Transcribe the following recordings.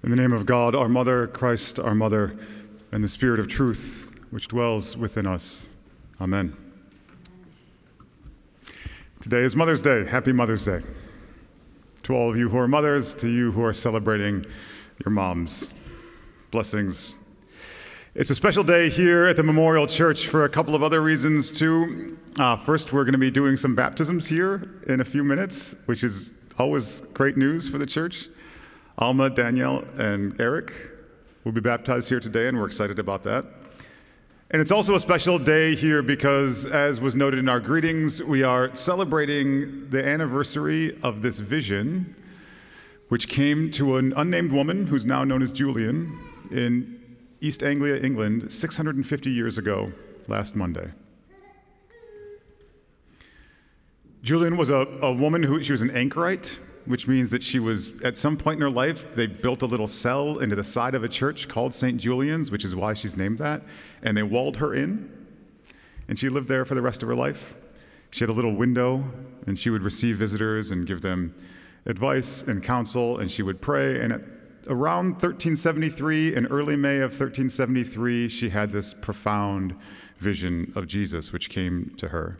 In the name of God, our Mother, Christ, our Mother, and the Spirit of truth, which dwells within us. Amen. Today is Mother's Day. Happy Mother's Day. To all of you who are mothers, to you who are celebrating your moms. Blessings. It's a special day here at the Memorial Church for a couple of other reasons, too. First, we're going to be doing some baptisms here in a few minutes, which is always great news for the church. Alma, Danielle, and Eric will be baptized here today, and we're excited about that. And it's also a special day here because, as was noted in our greetings, we are celebrating the anniversary of this vision, which came to an unnamed woman who's now known as Julian in East Anglia, England, 650 years ago, last Monday. Julian was a woman she was an anchorite, which means that she was, at some point in her life, they built a little cell into the side of a church called St. Julian's, which is why she's named that, and they walled her in, and she lived there for the rest of her life. She had a little window, and she would receive visitors and give them advice and counsel, and she would pray, and at around 1373, in early May of 1373, she had this profound vision of Jesus, which came to her.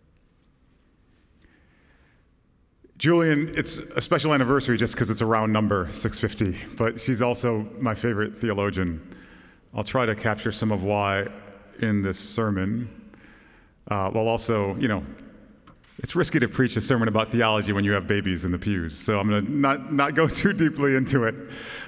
Julian, it's a special anniversary just because it's a round number, 650, but she's also my favorite theologian. I'll try to capture some of why in this sermon, while also, it's risky to preach a sermon about theology when you have babies in the pews, so I'm going to not go too deeply into it.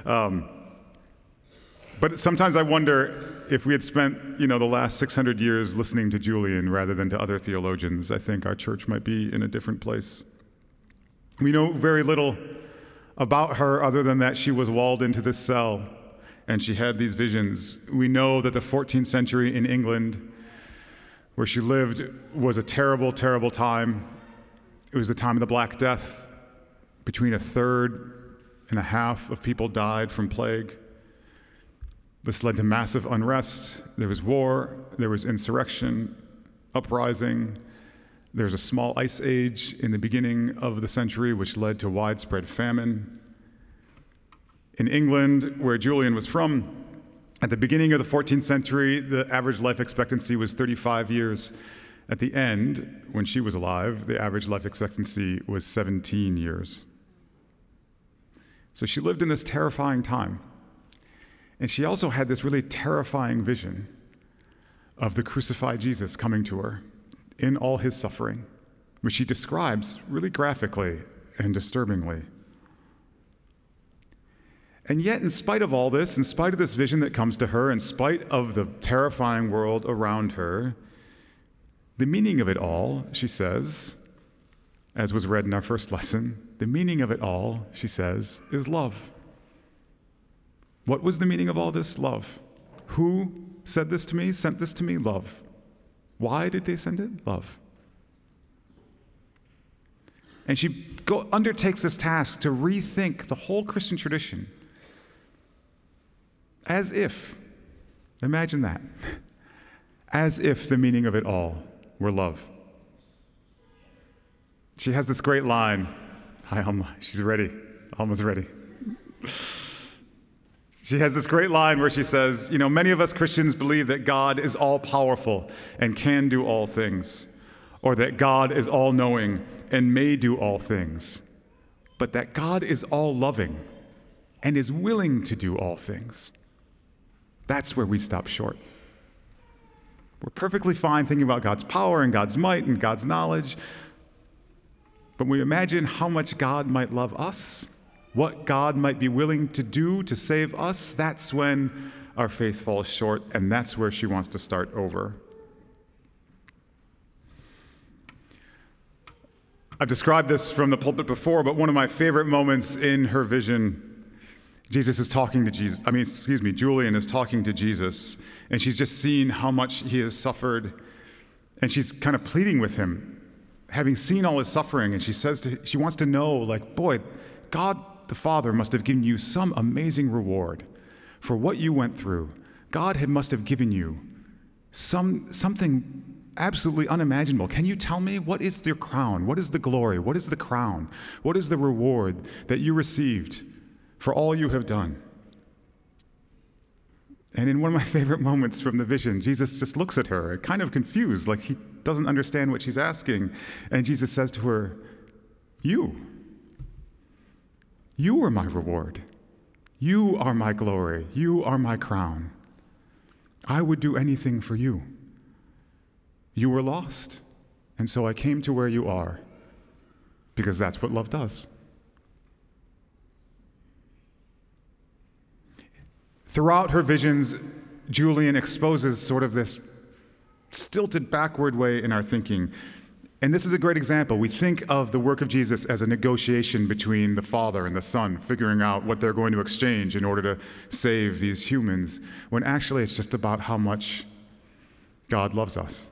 But sometimes I wonder if we had spent, the last 600 years listening to Julian rather than to other theologians, I think our church might be in a different place. We know very little about her other than that she was walled into this cell and she had these visions. We know that the 14th century in England, where she lived, was a terrible, terrible time. It was the time of the Black Death. Between 1.5 of people died from plague. This led to massive unrest. There was war, there was insurrection, uprising. There was a small ice age in the beginning of the century, which led to widespread famine. In England, where Julian was from, at the beginning of the 14th century, the average life expectancy was 35 years. At the end, when she was alive, the average life expectancy was 17 years. So she lived in this terrifying time. And she also had this really terrifying vision of the crucified Jesus coming to her in all his suffering, which he describes really graphically and disturbingly. And yet, in spite of all this, in spite of this vision that comes to her, in spite of the terrifying world around her, the meaning of it all, she says, as was read in our first lesson, the meaning of it all, she says, is love. What was the meaning of all this? Love. Who said this to me, sent this to me? Love. Why did they send it? Love. And she undertakes this task to rethink the whole Christian tradition as if, imagine that, as if the meaning of it all were love. She has this great line. Hi, Alma. She's ready. Alma's ready. She has this great line where she says, many of us Christians believe that God is all-powerful and can do all things, or that God is all-knowing and may do all things, but that God is all-loving and is willing to do all things. That's where we stop short. We're perfectly fine thinking about God's power and God's might and God's knowledge, but when we imagine how much God might love us, what God might be willing to do to save us, that's when our faith falls short, and that's where she wants to start over. I've described this from the pulpit before, but one of my favorite moments in her vision, Julian is talking to Jesus, and she's just seen how much he has suffered, and she's kind of pleading with him, having seen all his suffering, and she wants to know, boy, God the Father must have given you some amazing reward for what you went through. God must have given you something absolutely unimaginable. Can you tell me, what is your crown? What is the glory? What is the crown? What is the reward that you received for all you have done? And in one of my favorite moments from the vision, Jesus just looks at her, kind of confused, like he doesn't understand what she's asking. And Jesus says to her, You are my reward. You are my glory. You are my crown. I would do anything for you. You were lost, and so I came to where you are, because that's what love does. Throughout her visions, Julian exposes sort of this stilted backward way in our thinking. And this is a great example. We think of the work of Jesus as a negotiation between the Father and the Son, figuring out what they're going to exchange in order to save these humans, when actually it's just about how much God loves us.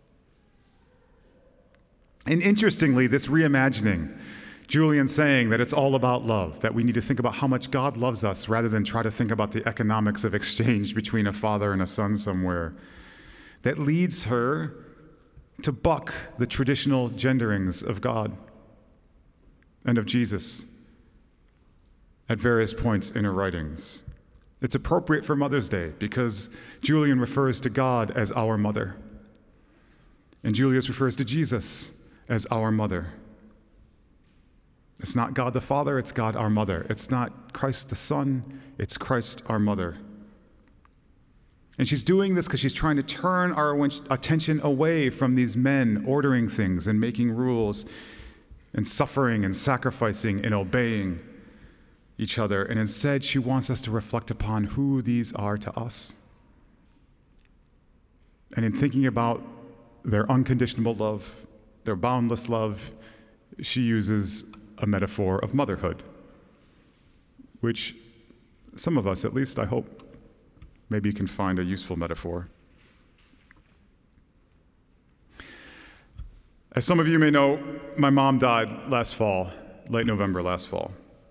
And interestingly, this reimagining, Julian saying that it's all about love, that we need to think about how much God loves us rather than try to think about the economics of exchange between a father and a son somewhere, that leads her to buck the traditional genderings of God and of Jesus at various points in her writings. It's appropriate for Mother's Day because Julian refers to God as our mother, and Julius refers to Jesus as our mother. It's not God the Father, it's God our mother. It's not Christ the Son, it's Christ our mother. And she's doing this because she's trying to turn our attention away from these men ordering things and making rules and suffering and sacrificing and obeying each other. And instead, she wants us to reflect upon who these are to us. And in thinking about their unconditional love, their boundless love, she uses a metaphor of motherhood, which some of us, at least I hope, maybe can find a useful metaphor. As some of you may know, my mom died last fall, late November last fall.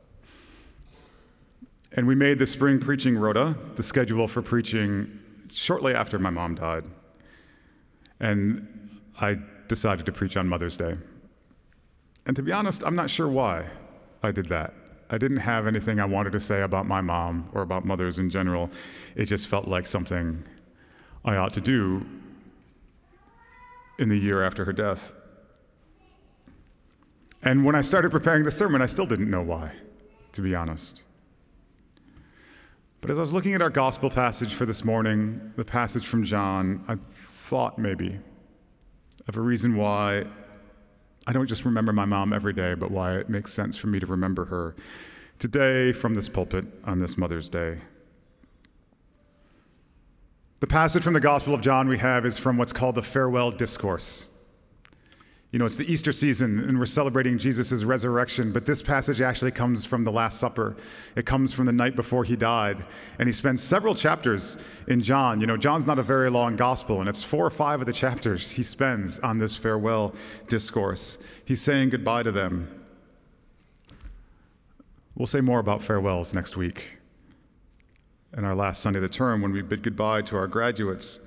And we made the spring preaching rota, the schedule for preaching, shortly after my mom died. And I decided to preach on Mother's Day. And to be honest, I'm not sure why I did that. I didn't have anything I wanted to say about my mom or about mothers in general. It just felt like something I ought to do in the year after her death. And when I started preparing the sermon, I still didn't know why, to be honest. But as I was looking at our gospel passage for this morning, the passage from John, I thought maybe of a reason why I don't just remember my mom every day, but why it makes sense for me to remember her today from this pulpit on this Mother's Day. The passage from the Gospel of John we have is from what's called the Farewell Discourse. You know, it's the Easter season, and we're celebrating Jesus' resurrection, but this passage actually comes from the Last Supper. It comes from the night before he died, and he spends several chapters in John. You know, John's not a very long gospel, and it's 4 or 5 of the chapters he spends on this farewell discourse. He's saying goodbye to them. We'll say more about farewells next week, and our last Sunday of the term when we bid goodbye to our graduates.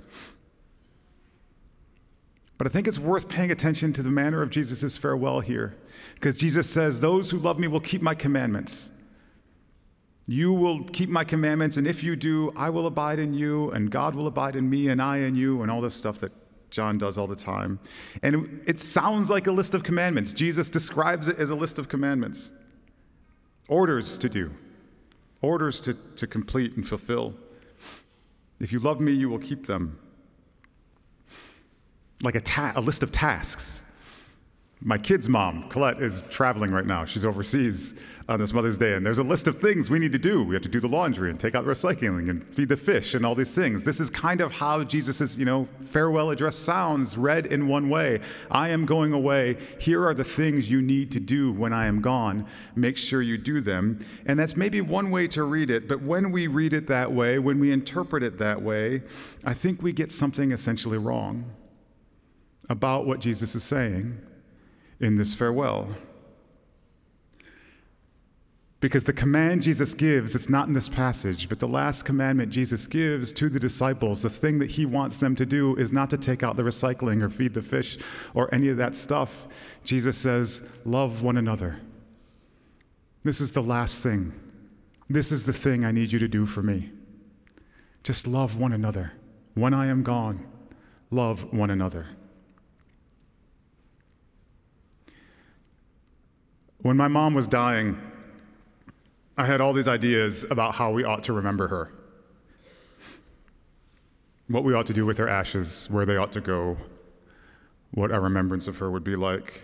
But I think it's worth paying attention to the manner of Jesus' farewell here, because Jesus says, "Those who love me will keep my commandments. You will keep my commandments, and if you do, I will abide in you, and God will abide in me, and I in you," and all this stuff that John does all the time. And it sounds like a list of commandments. Jesus describes it as a list of commandments. Orders to do. Orders to complete and fulfill. If you love me, you will keep them. Like a list of tasks. My kid's mom, Colette, is traveling right now. She's overseas on this Mother's Day, and there's a list of things we need to do. We have to do the laundry and take out the recycling and feed the fish and all these things. This is kind of how Jesus' farewell address sounds, read in one way. I am going away. Here are the things you need to do when I am gone. Make sure you do them. And that's maybe one way to read it, but when we read it that way, when we interpret it that way, I think we get something essentially wrong about what Jesus is saying in this farewell. Because the command Jesus gives, it's not in this passage, but the last commandment Jesus gives to the disciples, the thing that he wants them to do is not to take out the recycling or feed the fish or any of that stuff. Jesus says, love one another. This is the last thing. This is the thing I need you to do for me. Just love one another. When I am gone, love one another. When my mom was dying, I had all these ideas about how we ought to remember her. What we ought to do with her ashes, where they ought to go, what our remembrance of her would be like.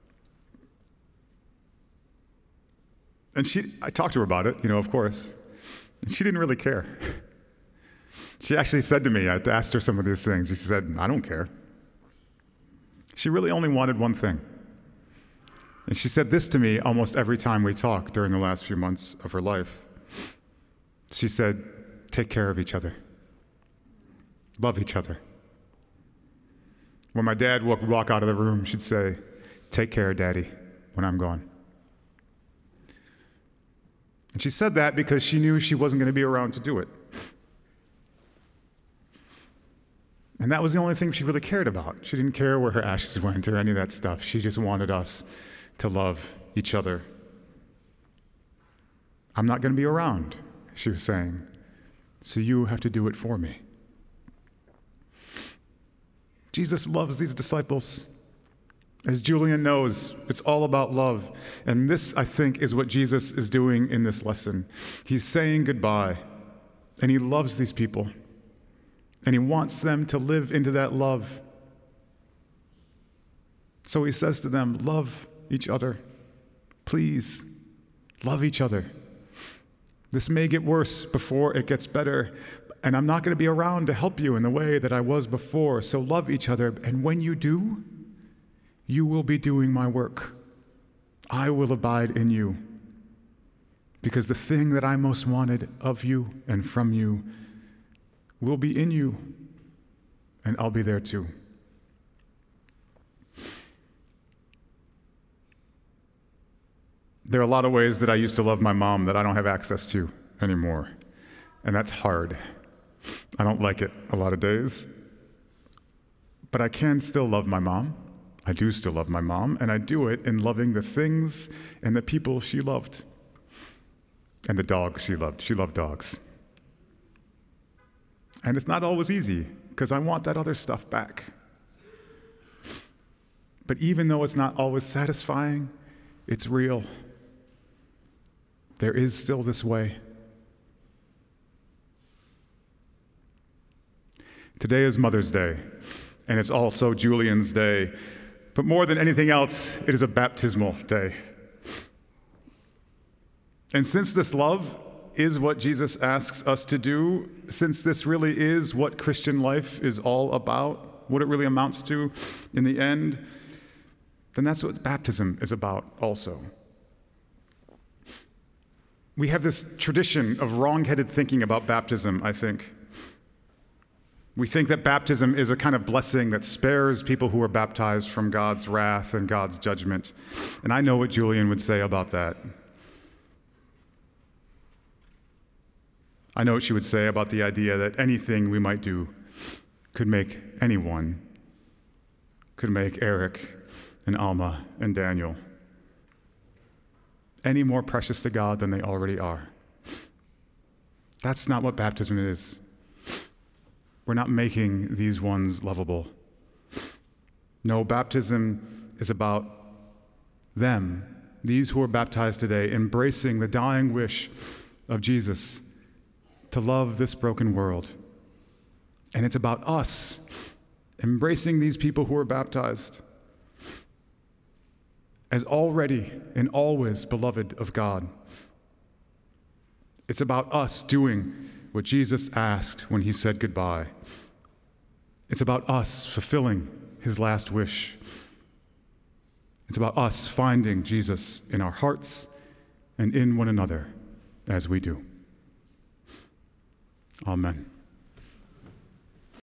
And I talked to her about it, of course, and she didn't really care. She actually said to me, I asked her some of these things, she said, I don't care. She really only wanted one thing. And she said this to me almost every time we talked during the last few months of her life. She said, take care of each other. Love each other. When my dad would walk out of the room, she'd say, take care, Daddy, when I'm gone. And she said that because she knew she wasn't going to be around to do it. And that was the only thing she really cared about. She didn't care where her ashes went or any of that stuff. She just wanted us to love each other. I'm not going to be around, she was saying, so you have to do it for me. Jesus loves these disciples. As Julian knows, it's all about love. And this, I think, is what Jesus is doing in this lesson. He's saying goodbye, and he loves these people, and he wants them to live into that love. So he says to them, love each other. Please, love each other. This may get worse before it gets better, and I'm not going to be around to help you in the way that I was before, so love each other. And when you do, you will be doing my work. I will abide in you, because the thing that I most wanted of you and from you will be in you, and I'll be there too. There are a lot of ways that I used to love my mom that I don't have access to anymore, and that's hard. I don't like it a lot of days, but I can still love my mom. I do still love my mom, and I do it in loving the things and the people she loved, and the dogs she loved. She loved dogs. And it's not always easy, because I want that other stuff back. But even though it's not always satisfying, it's real. There is still this way. Today is Mother's Day, and it's also Julian's Day. But more than anything else, it is a baptismal day. And since this love is what Jesus asks us to do, since this really is what Christian life is all about, what it really amounts to in the end, then that's what baptism is about also. We have this tradition of wrong-headed thinking about baptism, I think. We think that baptism is a kind of blessing that spares people who are baptized from God's wrath and God's judgment. And I know what Julian would say about that. I know what she would say about the idea that anything we might do could make anyone, could make Eric and Alma and Daniel any more precious to God than they already are. That's not what baptism is. We're not making these ones lovable. No, baptism is about them, these who are baptized today, embracing the dying wish of Jesus to love this broken world. And it's about us embracing these people who are baptized as already and always beloved of God. It's about us doing what Jesus asked when he said goodbye. It's about us fulfilling his last wish. It's about us finding Jesus in our hearts and in one another as we do. Amen.